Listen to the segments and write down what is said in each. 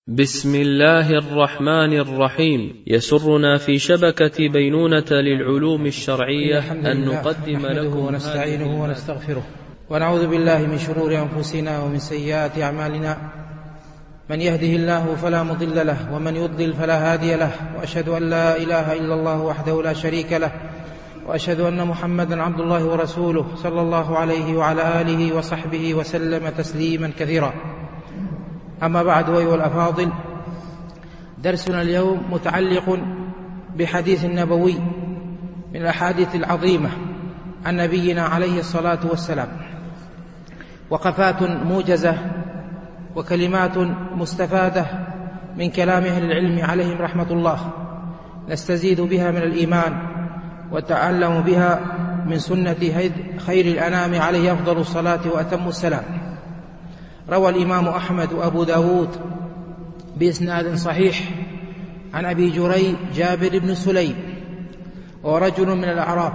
بسم الله الرحمن الرحيم. يسرنا في شبكة بينونة للعلوم الشرعية أن نقدم لكم ونستعينه ونستغفره ونعوذ بالله من شرور أنفسنا ومن سيئات أعمالنا، من يهده الله فلا مضل له ومن يضلل فلا هادي له، وأشهد أن لا إله إلا الله وحده لا شريك له، وأشهد أن محمدا عبد الله ورسوله صلى الله عليه وعلى آله وصحبه وسلم تسليما كثيرا. أما بعد، أيها الأفاضل، درسنا اليوم متعلق بحديث نبوي من الأحاديث العظيمة عن نبينا عليه الصلاة والسلام، وقفات موجزة وكلمات مستفادة من كلام أهل العلم عليهم رحمة الله، نستزيد بها من الإيمان وتعلم بها من سنة خير الأنام عليه أفضل الصلاة وأتم السلام. روى الإمام أحمد وأبو داود بإسناد صحيح عن أبي جريج جابر بن سليم، ورجل من الأعراب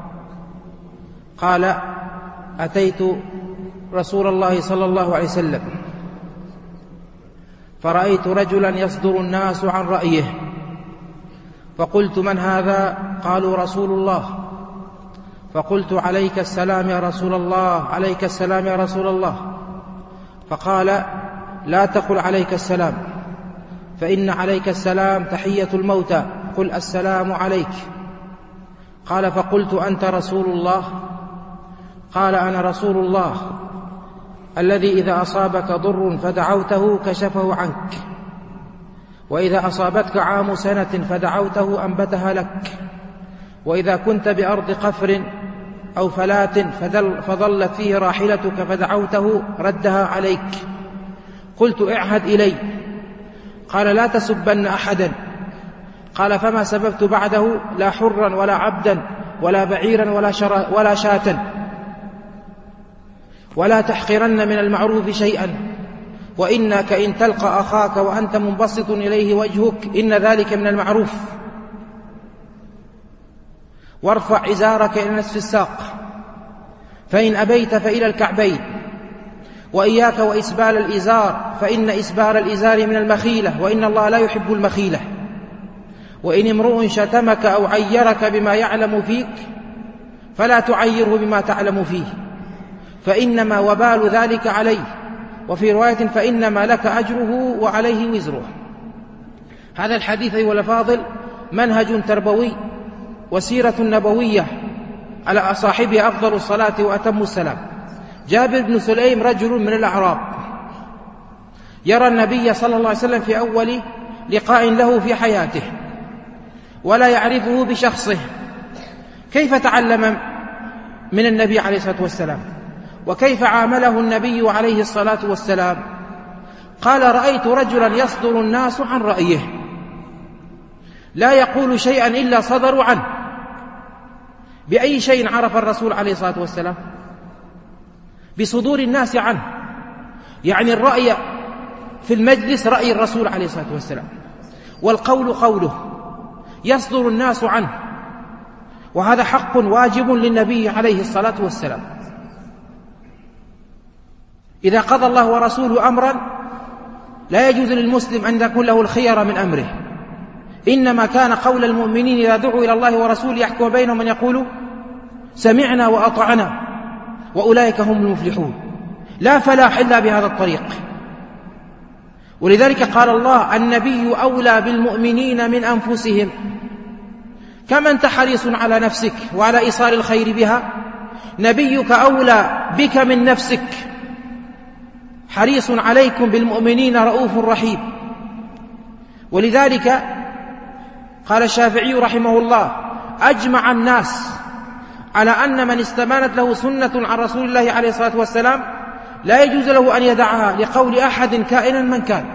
قال: أتيت رسول الله صلى الله عليه وسلم فرأيت رجلا يصدر الناس عن رأيه، فقلت: من هذا؟ قالوا: رسول الله. فقلت: عليك السلام يا رسول الله، عليك السلام يا رسول الله. فقال: لا تقل عليك السلام، فإن عليك السلام تحية الموتى، قل السلام عليك. قال: فقلت: أنت رسول الله؟ قال: أنا رسول الله الذي إذا أصابك ضر فدعوته كشفه عنك، وإذا أصابتك عام سنة فدعوته أنبتها لك، وإذا كنت بأرض قفر أو فلات فظلت فيه راحلتك فدعوته ردها عليك. قلت: اعهد إلي. قال: لا تسبن أحدا. قال: فما سببت بعده؟ لا حرا ولا عبدا ولا بعيرا ولا شاة، ولا تحقرن من المعروف شيئا، وإنك إن تلقى أخاك وأنت منبسط إليه وجهك إن ذلك من المعروف، وارفع إزارك إلى نصف الساق، فإن أبيت فإلى الكعبين، وإياك وإسبال الإزار، فإن إسبال الإزار من المخيلة، وإن الله لا يحب المخيلة. وإن امرؤ شتمك أو عيرك بما يعلم فيك فلا تعيره بما تعلم فيه، فإنما وبال ذلك عليه، وفي رواية: فإنما لك أجره وعليه وزره. هذا الحديث أيها الأفاضل منهج تربوي وسيرة نبوية على صاحبه أفضل الصلاة وأتم السلام. جابر بن سليم رجل من الأعراب يرى النبي صلى الله عليه وسلم في أول لقاء له في حياته، ولا يعرفه بشخصه. كيف تعلم من النبي عليه الصلاة والسلام؟ وكيف عامله النبي عليه الصلاة والسلام؟ قال: رأيت رجلا يصدر الناس عن رأيه، لا يقول شيئا إلا صدروا عنه. بأي شيء عرف الرسول عليه الصلاة والسلام؟ بصدور الناس عنه، يعني الرأي في المجلس رأي الرسول عليه الصلاة والسلام، والقول قوله، يصدر الناس عنه، وهذا حق واجب للنبي عليه الصلاة والسلام. إذا قضى الله ورسوله أمرا لا يجوز للمسلم أن يكون له الخيار من أمره، إنما كان قول المؤمنين إذا دعوا إلى الله ورسوله يحكم بينهم من يقول سمعنا وأطعنا، وأولئك هم المفلحون. لا فلاح إلا بهذا الطريق. ولذلك قال الله: النبي أولى بالمؤمنين من أنفسهم. كما أنت حريص على نفسك وعلى إيصال الخير بها، نبيك أولى بك من نفسك، حريص عليكم بالمؤمنين رؤوف رحيم. ولذلك قال الشافعي رحمه الله: أجمع الناس على أن من استمانت له سنة عن رسول الله عليه الصلاة والسلام لا يجوز له أن يدعها لقول أحد كائنا من كان.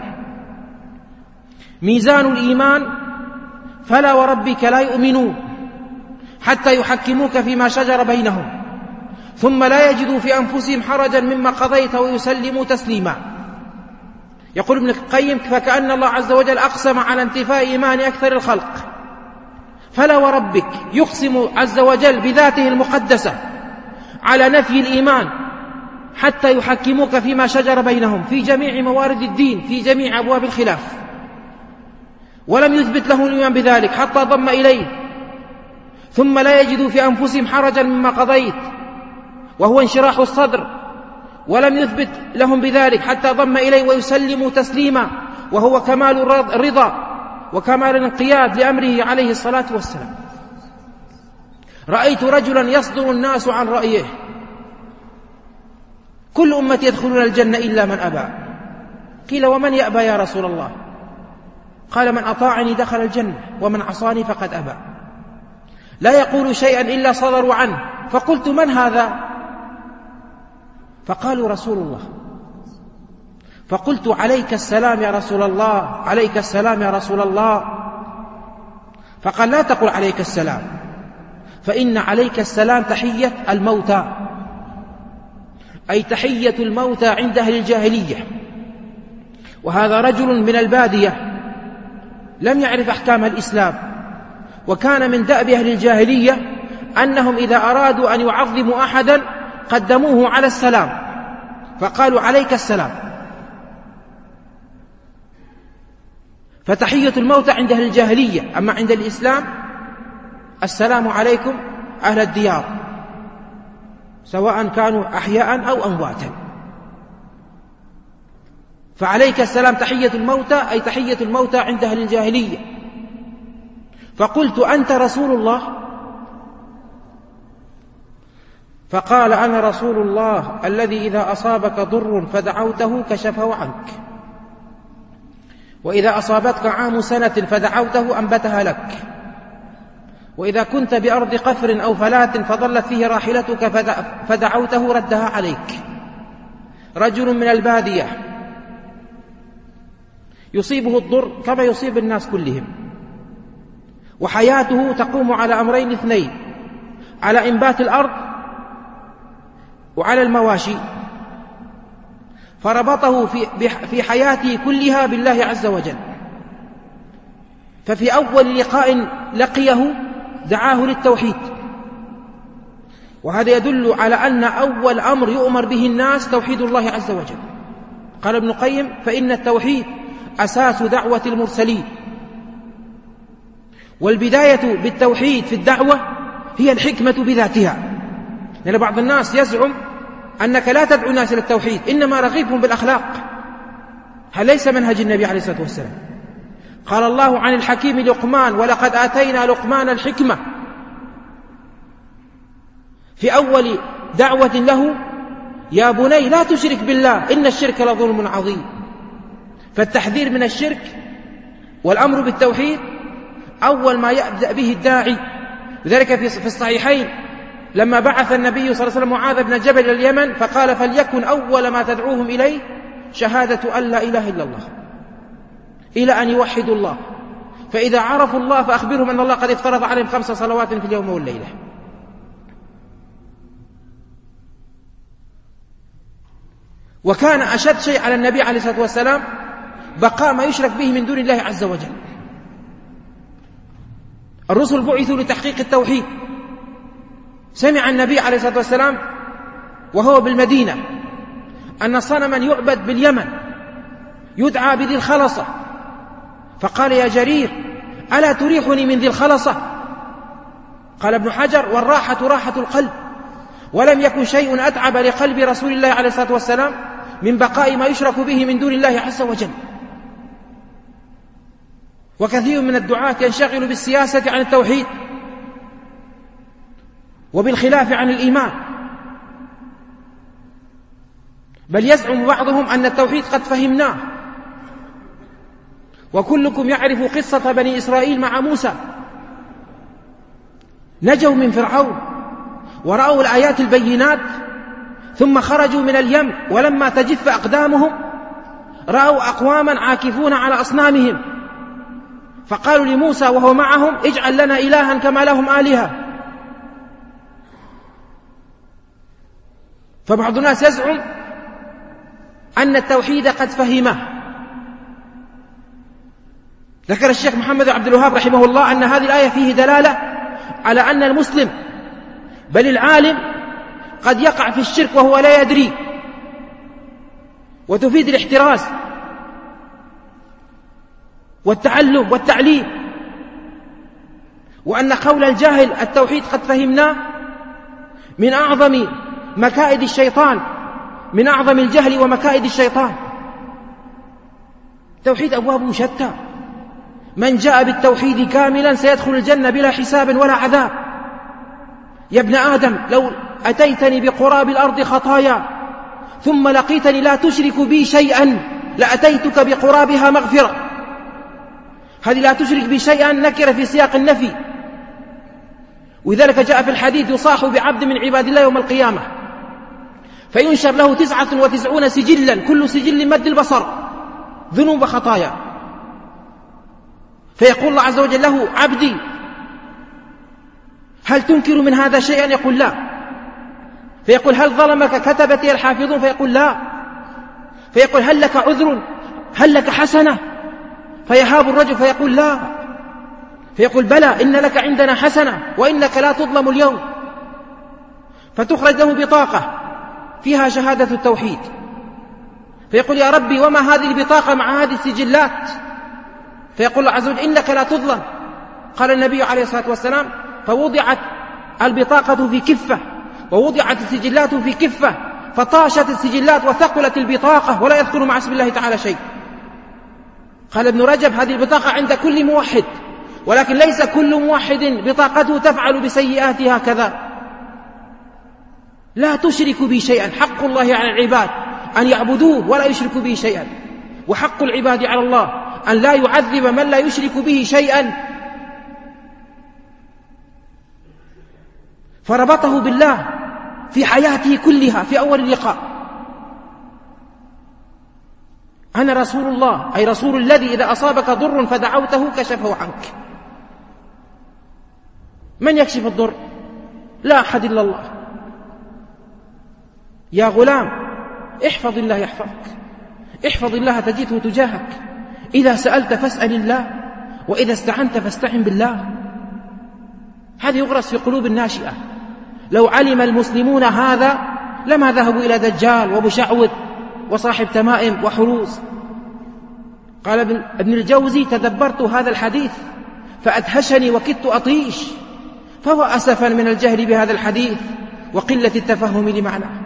ميزان الإيمان: فلا وربك لا يؤمنون حتى يحكموك فيما شجر بينهم ثم لا يجدوا في أنفسهم حرجا مما قضيت ويسلموا تسليما. يقول ابن القيم: فكأن الله عز وجل أقسم على انتفاء إيمان أكثر الخلق. فلا وربك، يقسم عز وجل بذاته المقدسة على نفي الإيمان حتى يحكموك فيما شجر بينهم في جميع موارد الدين في جميع أبواب الخلاف، ولم يثبت لهم الإيمان بذلك حتى ضم إليه، ثم لا يجدوا في أنفسهم حرجا مما قضيت وهو انشراح الصدر، ولم يثبت لهم بذلك حتى ضم إليه ويسلموا تسليما وهو كمال الرضا وكمال الانقياد لأمره عليه الصلاة والسلام. رأيت رجلا يصدر الناس عن رأيه: كل أمتي يدخلون الجنة إلا من أبى. قيل: ومن يأبى يا رسول الله؟ قال: من أطاعني دخل الجنة ومن عصاني فقد أبى. لا يقول شيئا إلا صدروا عنه. فقلت: من هذا؟ فقالوا: رسول الله. فقلت: عليك السلام يا رسول الله، عليك السلام يا رسول الله. فقال: لا تقل عليك السلام، فإن عليك السلام تحية الموتى، أي تحية الموتى عند أهل الجاهلية. وهذا رجل من البادية لم يعرف أحكام الإسلام، وكان من دأب أهل الجاهلية أنهم إذا أرادوا أن يعظموا أحدا قدموه على السلام، فقالوا: عليك السلام. فتحية الموتى عند أهل الجاهلية، أما عند الإسلام السلام عليكم أهل الديار، سواء كانوا أحياء أو أمواتا. فعليك السلام تحية الموتى، أي تحية الموتى عند أهل الجاهلية. فقلت: أنت رسول الله؟ فقال: أنا رسول الله الذي إذا أصابك ضر فدعوته كشفه عنك، وإذا أصابتك عام سنة فدعوته أنبتها لك، وإذا كنت بأرض قفر أو فلات فضلت فيه راحلتك فدعوته ردها عليك. رجل من البادية يصيبه الضر كما يصيب الناس كلهم، وحياته تقوم على أمرين اثنين: على إنبات الأرض وعلى المواشي، فربطه في حياته كلها بالله عز وجل. ففي أول لقاء لقيه دعاه للتوحيد، وهذا يدل على أن أول أمر يؤمر به الناس توحيد الله عز وجل. قال ابن القيم: فإن التوحيد أساس دعوة المرسلين، والبداية بالتوحيد في الدعوة هي الحكمة بذاتها. لأن بعض الناس يزعم أنك لا تدعو الناس إلى التوحيد، إنما رغبهم بالأخلاق. هل ليس منهج النبي عليه الصلاة والسلام؟ قال الله عن الحكيم لقمان: ولقد آتينا لقمان الحكمة. في أول دعوة له: يا بني لا تشرك بالله إن الشرك لظلم عظيم. فالتحذير من الشرك والأمر بالتوحيد أول ما يبدأ به الداعي. لذلك في الصحيحين لما بعث النبي صلى الله عليه وسلم معاذ بن جبل إلى اليمن فقال: فليكن أول ما تدعوهم إليه شهادة أن لا إله إلا الله، إلى أن يوحدوا الله، فإذا عرفوا الله فأخبرهم أن الله قد افترض عليهم 5 صلوات في اليوم والليلة. وكان أشد شيء على النبي عليه الصلاة والسلام بقاء ما يشرك به من دون الله عز وجل. الرسل بعثوا لتحقيق التوحيد. سمع النبي عليه الصلاة والسلام وهو بالمدينة أن صنما يعبد باليمن يدعى بذي الخلصة، فقال: يا جرير ألا تريحني من ذي الخلصة؟ قال ابن حجر: والراحة راحة القلب. ولم يكن شيء أتعب لقلب رسول الله عليه الصلاة والسلام من بقاء ما يشرك به من دون الله عز وجل. وكثير من الدعاة ينشغل بالسياسة عن التوحيد وبالخلاف عن الإيمان، بل يزعم بعضهم أن التوحيد قد فهمناه. وكلكم يعرف قصة بني إسرائيل مع موسى، نجوا من فرعون ورأوا الآيات البينات ثم خرجوا من اليم، ولما تجف أقدامهم رأوا أقواما عاكفون على أصنامهم، فقالوا لموسى وهو معهم: اجعل لنا إلها كما لهم آلهة. فبعض الناس يزعم أن التوحيد قد فهمه. ذكر الشيخ محمد عبد الوهاب رحمه الله أن هذه الآية فيه دلالة على أن المسلم بل العالم قد يقع في الشرك وهو لا يدري، وتفيد الاحتراز والتعلم والتعليم، وأن قول الجاهل التوحيد قد فهمناه من أعظم مكائد الشيطان، من أعظم الجهل ومكائد الشيطان. توحيد أبواب شتى، من جاء بالتوحيد كاملا سيدخل الجنة بلا حساب ولا عذاب. يا ابن آدم لو أتيتني بقراب الأرض خطايا ثم لقيتني لا تشرك بي شيئا لأتيتك بقرابها مغفرة. هذه لا تشرك بي شيئا نكرة في سياق النفي، ولذلك جاء في الحديث يصاح بعبد من عباد الله يوم القيامة فينشر له 99 سجلا، كل سجل مد البصر ذنوب وخطايا، فيقول الله عز وجل له: عبدي هل تنكر من هذا شيئا؟ يقول لا. فيقول: هل ظلمك كتبتي الحافظون؟ فيقول لا. فيقول: هل لك عذر؟ هل لك حسنة؟ فيهاب الرجل فيقول لا. فيقول: بلى، إن لك عندنا حسنة وإنك لا تظلم اليوم. فتخرج له بطاقة فيها شهادة التوحيد، فيقول: يا ربي وما هذه البطاقة مع هذه السجلات؟ فيقول الله عز وجل: إنك لا تظلم. قال النبي عليه الصلاة والسلام: فوضعت البطاقة في كفة ووضعت السجلات في كفة، فطاشت السجلات وثقلت البطاقة ولا يذكر مع اسم الله تعالى شيء. قال ابن رجب: هذه البطاقة عند كل موحد، ولكن ليس كل موحد بطاقته تفعل بسيئات هكذا. لا تشرك بي شيئا، حق الله على العباد أن يعبدوه ولا يشركوا به شيئا، وحق العباد على الله أن لا يعذب من لا يشرك به شيئا. فربطه بالله في حياته كلها في أول اللقاء: أنا رسول الله، أي رسول الذي إذا أصابك ضر فدعوته كشفه عنك. من يكشف الضر؟ لا أحد إلا الله. يا غلام احفظ الله يحفظك، احفظ الله تجده تجاهك، إذا سألت فاسأل الله، وإذا استعنت فاستعن بالله. هذا يغرس في قلوب الناشئة. لو علم المسلمون هذا لما ذهبوا إلى دجال ومشعوذ وصاحب تمائم وحروز. قال ابن الجوزي: تدبرت هذا الحديث فأدهشني وكدت أطيش، فهو أسفا من الجهل بهذا الحديث وقلة التفهم لمعناه.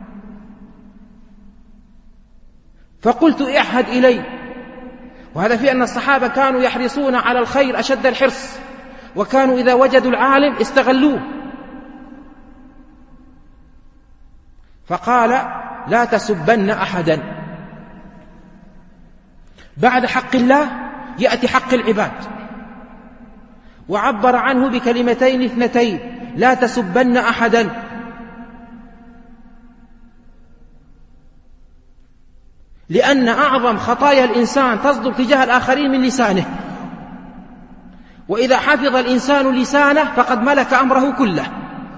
فقلت: اعهد إلي. وهذا في أن الصحابة كانوا يحرصون على الخير أشد الحرص، وكانوا إذا وجدوا العالم استغلوه. فقال: لا تسبن أحدا. بعد حق الله يأتي حق العباد، وعبر عنه بكلمتين اثنتين: لا تسبن أحدا. لأن أعظم خطايا الإنسان تصدر تجاه الآخرين من لسانه، وإذا حفظ الإنسان لسانه فقد ملك أمره كله.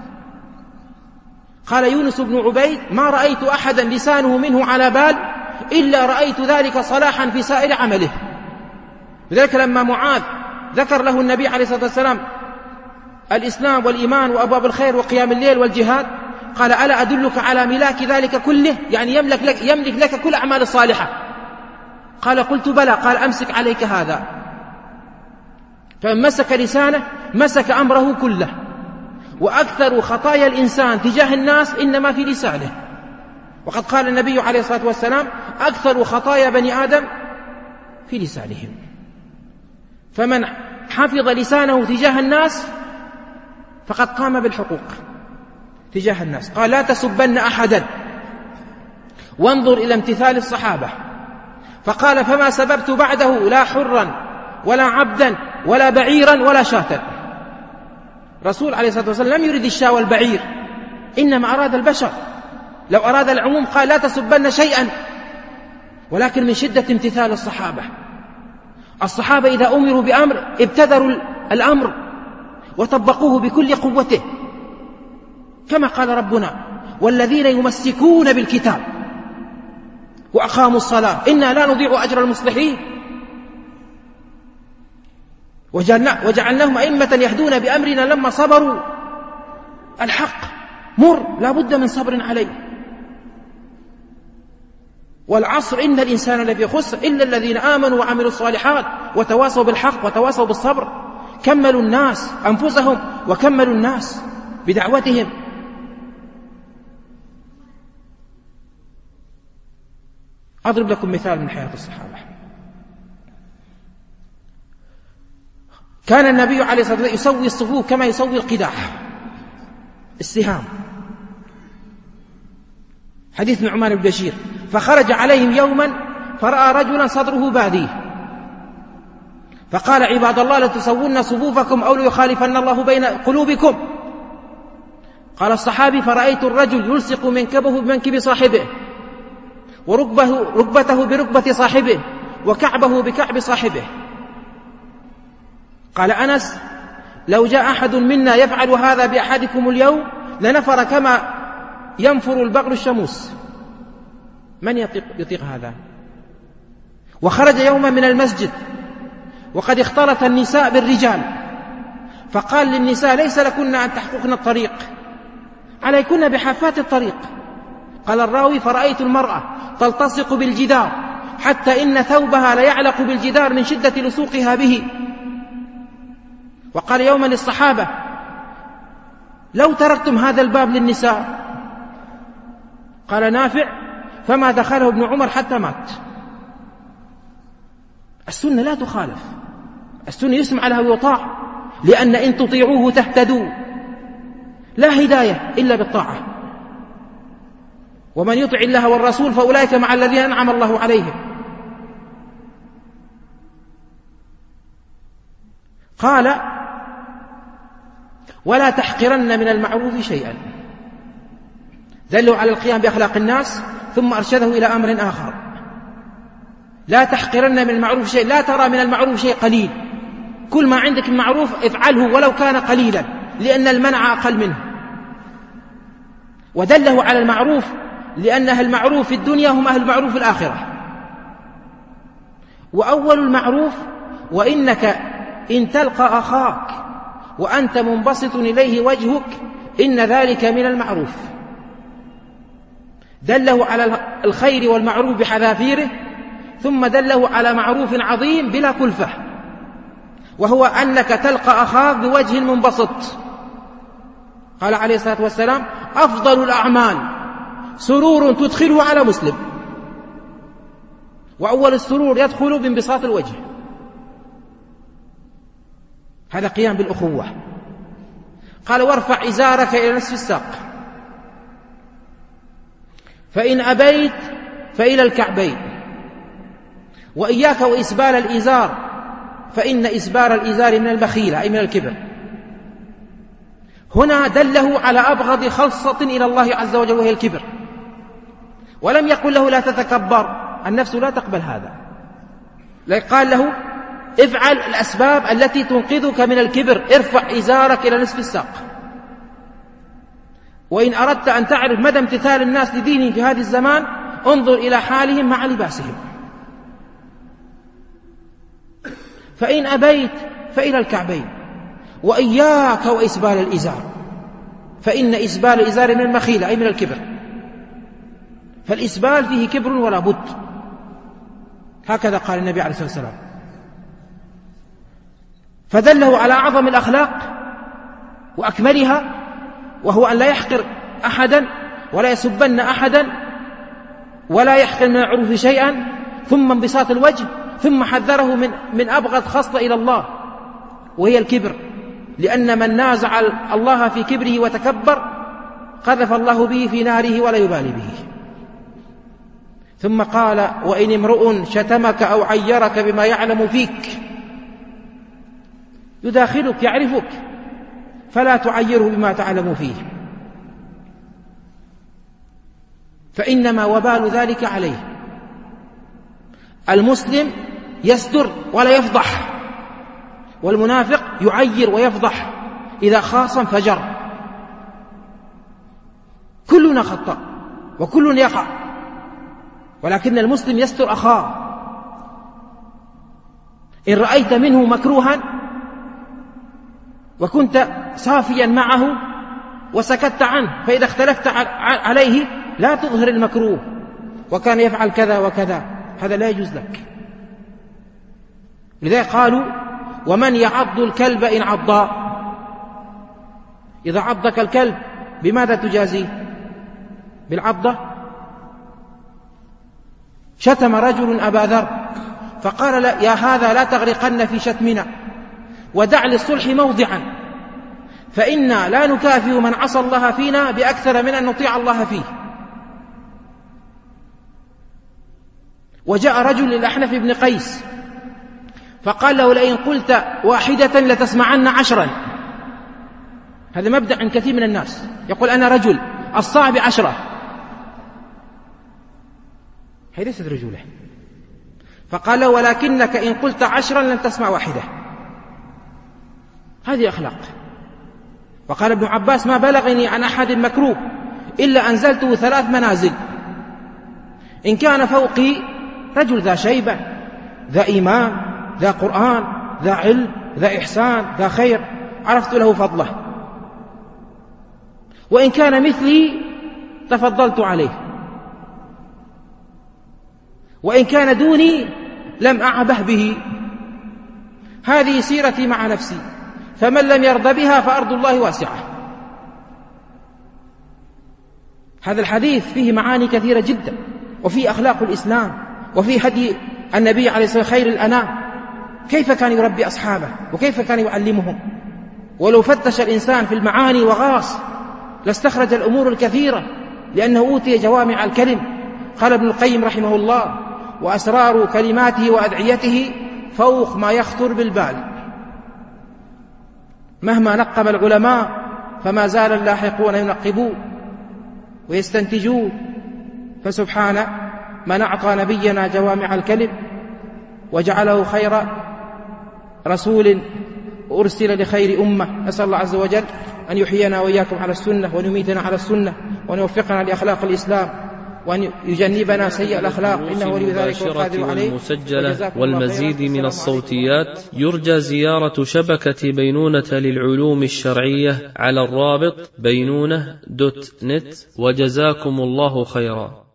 قال يونس بن عبيد: ما رأيت أحدا لسانه منه على بال إلا رأيت ذلك صلاحا في سائر عمله. لذلك لما معاذ ذكر له النبي عليه الصلاة والسلام الإسلام والإيمان وأبواب الخير وقيام الليل والجهاد، قال: ألا أدلك على ملاك ذلك كله؟ يعني يملك لك كل أعمال الصالحة. قال: قلت بلى. قال: أمسك عليك هذا. فمن مسك لسانه مسك أمره كله. وأكثر خطايا الإنسان تجاه الناس إنما في لسانه، وقد قال النبي عليه الصلاة والسلام: أكثر خطايا بني آدم في لسانهم. فمن حفظ لسانه تجاه الناس فقد قام بالحقوق تجاه الناس. قال: لا تسبن أحدا. وانظر إلى امتثال الصحابة، فقال: فما سببت بعده لا حرا ولا عبدا ولا بعيرا ولا شاة. رسول عليه الصلاة والسلام لم يرد الشاة والبعير، إنما أراد البشر. لو أراد العموم قال: لا تسبن شيئا. ولكن من شدة امتثال الصحابة إذا أمروا بأمر ابتدروا الأمر وطبقوه بكل قوته، كما قال ربنا: والذين يمسكون بالكتاب وأقاموا الصلاة إنا لا نضيع أجر المصلحين وجعلناهم أئمة يهدون بأمرنا لما صبروا. الحق مر، لا بد من صبر عليه. والعصر إن الإنسان لفي خسر إلا الذين آمنوا وعملوا الصالحات وتواصوا بالحق وتواصوا بالصبر. كملوا الناس أنفسهم وكملوا الناس بدعوتهم. أضرب لكم مثال من حياة الصحابة. كان النبي عليه الصلاة والسلام يسوي الصفوف كما يسوي القداح السهام. حديث نعمان بن بشير: فخرج عليهم يوما فرأى رجلا صدره باديه فقال: عباد الله لتسوون صفوفكم أو ليخالفن الله بين قلوبكم. قال الصحابي: فرأيت الرجل يلصق منكبه بمنكب صاحبه وركبته بركبة صاحبه وكعبه بكعب صاحبه. قال أنس: لو جاء أحد منا يفعل هذا بأحدكم اليوم لنفر كما ينفر البغل الشموس. من يطيق هذا؟ وخرج يوما من المسجد وقد اختلط النساء بالرجال فقال للنساء: ليس لكن أن تحققن الطريق، عليكن بحافات الطريق. قال الراوي: فرأيت المرأة تلتصق بالجدار حتى إن ثوبها ليعلق بالجدار من شدة لصوقها به. وقال يوما للصحابة: لو تركتم هذا الباب للنساء. قال نافع: فما دخله ابن عمر حتى مات. السنة لا تخالف، السنة يسمع لها ويطاع، لأن إن تطيعوه تهتدوا، لا هداية إلا بالطاعة. ومن يطع الله والرسول فأولئك مع الذين أنعم الله عليهم. قال: ولا تحقرن من المعروف شيئا. دلوا على القيام بأخلاق الناس ثم أرشده إلى أمر آخر: لا تحقرن من المعروف شيء، لا ترى من المعروف شيء قليل، كل ما عندك من معروف افعله ولو كان قليلا، لأن المنع أقل منه. ودله على المعروف لأن أهل المعروف في الدنيا هم أهل المعروف في الآخرة. وأول المعروف: وإنك إن تلقى أخاك وأنت منبسط إليه وجهك إن ذلك من المعروف. دله على الخير والمعروف بحذافيره، ثم دله على معروف عظيم بلا كلفة، وهو أنك تلقى أخاك بوجه منبسط. قال عليه الصلاة والسلام: أفضل الأعمال سرور تدخله على مسلم. وأول السرور يدخل بانبساط الوجه. هذا قيام بالأخوة. قال: وارفع إزارك إلى نصف الساق، فإن أبيت فإلى الكعبين، وإياك وإسبال الإزار فإن إسبال الإزار من المخيلة أي من الكبر. هنا دله على أبغض خلصة إلى الله عز وجل وهي الكبر، ولم يقل له لا تتكبر، النفس لا تقبل هذا، قال له: افعل الأسباب التي تنقذك من الكبر، ارفع إزارك إلى نصف الساق. وإن أردت أن تعرف مدى امتثال الناس لدينهم في هذا الزمان انظر إلى حالهم مع لباسهم. فإن أبيت فإلى الكعبين، وإياك وإسبال الإزار فإن إسبال الإزار من المخيلة أي من الكبر. فالإسبال فيه كبر ولا بد، هكذا قال النبي عليه الصلاة والسلام. فدله على أعظم الأخلاق وأكملها، وهو أن لا يحقر أحدا ولا يسبن أحدا ولا يحقر من المعروف شيئا، ثم انبساط الوجه، ثم حذره من أبغض خصلة إلى الله وهي الكبر، لأن من نازع الله في كبره وتكبر قذف الله به في ناره ولا يبالي به. ثم قال: وإن امرؤ شتمك أو عيرك بما يعلم فيك، يداخلك يعرفك، فلا تعيره بما تعلم فيه، فإنما وبال ذلك عليه. المسلم يستر ولا يفضح، والمنافق يعير ويفضح، إذا خاصم فجر. كلنا خطأ وكل يقع، ولكن المسلم يستر أخاه. إن رأيت منه مكروها وكنت صافيا معه وسكت عنه، فإذا اختلفت عليه لا تظهر المكروه، وكان يفعل كذا وكذا، هذا لا يجوز لك. لذلك قالوا ومن يعض الكلب إن عضا، إذا عضك الكلب بماذا تجازيه؟ بالعضة. شتم رجل أبا ذر فقال لا يا هذا لا تغرقن في شتمنا ودع للصلح موضعا، فإنا لا نكافئ من عصى الله فينا بأكثر من أن نطيع الله فيه. وجاء رجل للأحنف بن قيس فقال له لئن قلت واحدة لتسمعن 10. هذا مبدأ عند كثير من الناس، يقول أنا رجل الصعب 10، هذه ليست رجولة. فقال له ولكنك إن قلت 10 لن تسمع واحدة، هذه أخلاق. وقال ابن عباس ما بلغني عن أحد مكروه إلا أنزلته 3 منازل، إن كان فوقي رجل ذا شيبة ذا إيمان ذا قرآن ذا علم ذا إحسان ذا خير عرفت له فضله، وإن كان مثلي تفضلت عليه، وإن كان دوني لم أعبه به. هذه سيرتي مع نفسي، فمن لم يرضى بها فأرض الله واسعة. هذا الحديث فيه معاني كثيرة جدا، وفيه أخلاق الإسلام، وفيه هدي النبي عليه الصلاة والسلام خير الأنام، كيف كان يربي أصحابه وكيف كان يعلمهم. ولو فتش الإنسان في المعاني وغاص لاستخرج الأمور الكثيرة، لأنه أوتي جوامع الكلم. قال ابن القيم رحمه الله وأسرار كلماته وأدعيته فوق ما يخطر بالبال، مهما نقب العلماء فما زال اللاحقون ينقبون ويستنتجون. فسبحان من أعطى نبينا جوامع الكلم وجعله خير رسول أرسل لخير أمة. نسأل الله عز وجل أن يحيينا وإياكم على السنة ويميتنا على السنة وأن يوفقنا لأخلاق الإسلام وأن يجنبنا سيء الأخلاق، إنه ولي ذلك والقادر عليه. والمسجلة والمزيد من الصوتيات يرجى زيارة شبكة بينونة للعلوم الشرعية على الرابط بينونة.net، وجزاكم الله خيرا.